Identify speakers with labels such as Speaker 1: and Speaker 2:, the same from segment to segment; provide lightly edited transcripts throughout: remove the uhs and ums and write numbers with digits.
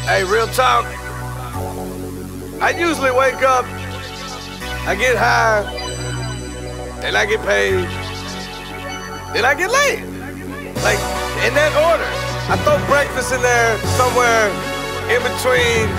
Speaker 1: Hey, real talk. I usually wake up, I get high, and I get paid, then I get laid. Like, in that order. I throw breakfast in there somewhere in between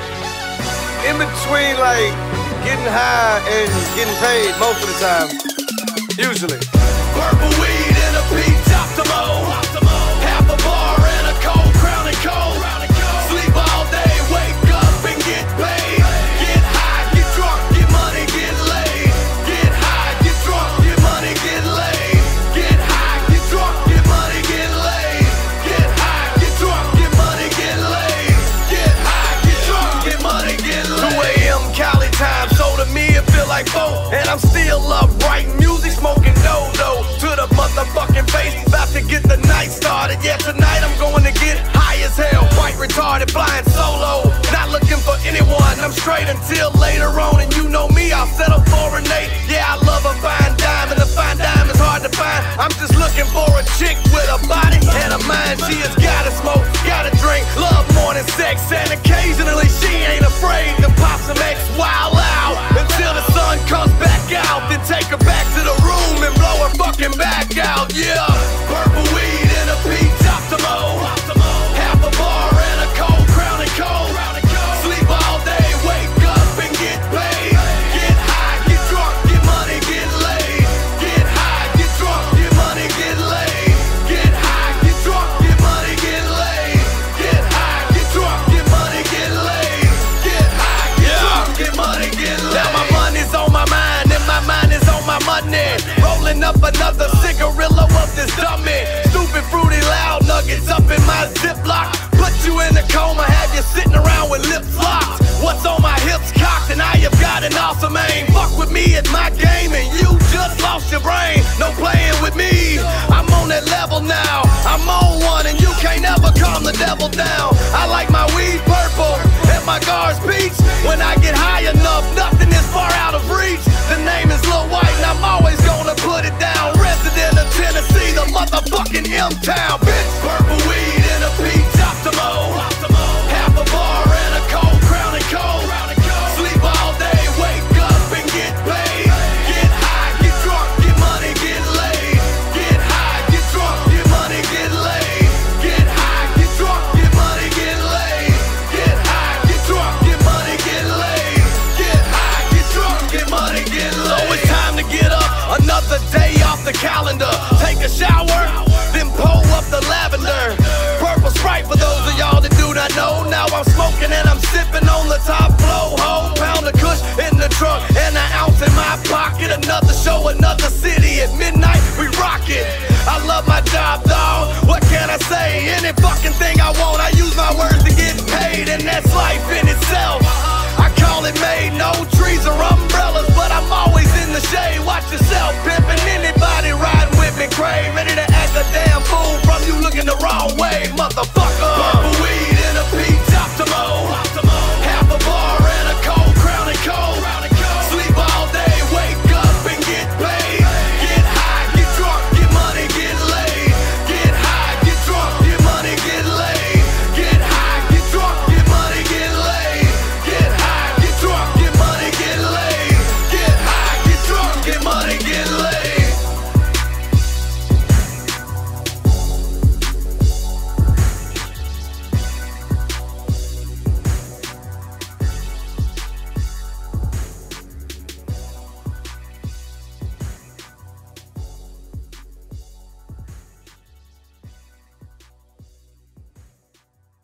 Speaker 1: like getting high and getting paid most of the time. Usually.
Speaker 2: Purple weed and a P-Optimo. Half a bar and a cold Crown and Cold. Sleep all day, wake up and get paid. Get high, get drunk, get money, get laid. Get high, get drunk, get money, get laid. Get high, get drunk, get money, get laid. Get high, get drunk, get money, get laid. Get high, get drunk, get money, get laid. 2 a.m. Cali time, so to me it feel like 4. And I'm still up writing music, smoking dodo to the motherfucking face. About to get the night started. Yeah, tonight I'm going to get high as hell. Quite retarded, flying solo. Not looking for anyone, I'm straight until later on. And you know me, I'll settle for an 8. Yeah, I love a fine dime, and a fine dime is hard to find. I'm just looking for a chick with a body and a mind. She has gotta smoke, gotta drink, love more than sex. And occasionally she ain't afraid to pop some X wild out until the sun comes back out. Then take her back to the room and blow her fucking back out. Yeah, purple weed and a P-Optimo. Half a bar and a cold Crown and Cold. Sleep all day, wake up and get paid. Get high, get drunk, get money, get laid. Get high, get drunk, get money, get laid. Get high, get drunk, get money, get laid. Get high, get drunk, get money, get laid. Get high, get drunk, get money, get laid. Now my money's on my mind and my mind is on my money. Rolling up another cigarillo of this dummy. Stupid fruity loud nuggets up in my Ziploc. Put you in a coma, have you sitting around with lips locked. What's on my hips cocked and I have got an awesome aim. Fuck with me at my game and you just lost your brain. No playing with me, I'm on that level now. I'm on one and you can't ever calm the devil down. I like my weed purple and my guards peach. When I get high enough, nothing is far out of reach. The name is Lil White and I'm always gonna put it down. Resident of Tennessee, the motherfucking M-Town, bitch. Purple weed and a P-Optimo. Half a bar and a cold Crown and Cold. Sleep all day, wake up and get paid. Get high, get drunk, get money, get laid. Get high, get drunk, get money, get laid. Get high, get drunk, get money, get laid. Get high, get drunk, get money, get laid. Get high, get drunk, get money, get laid. So it's time to get up, another day off the calendar. Take a shower, then pull up the lavender. Purple Sprite for those of y'all that do not know. Now I'm smoking and I'm sipping on the top flow. Whole pound of kush in the trunk and an ounce in my pocket. Another show, another city. At midnight we rock it. I love my job, dawg. What can I say? Any fucking thing I want, I use my words to get paid, and that's life in itself. I call it made, no trees or umbrellas, but I'm always in the shade. Watch yourself, pimping. Anybody riding with me, crave, ready to act a damn fool from you looking the wrong way, motherfucker.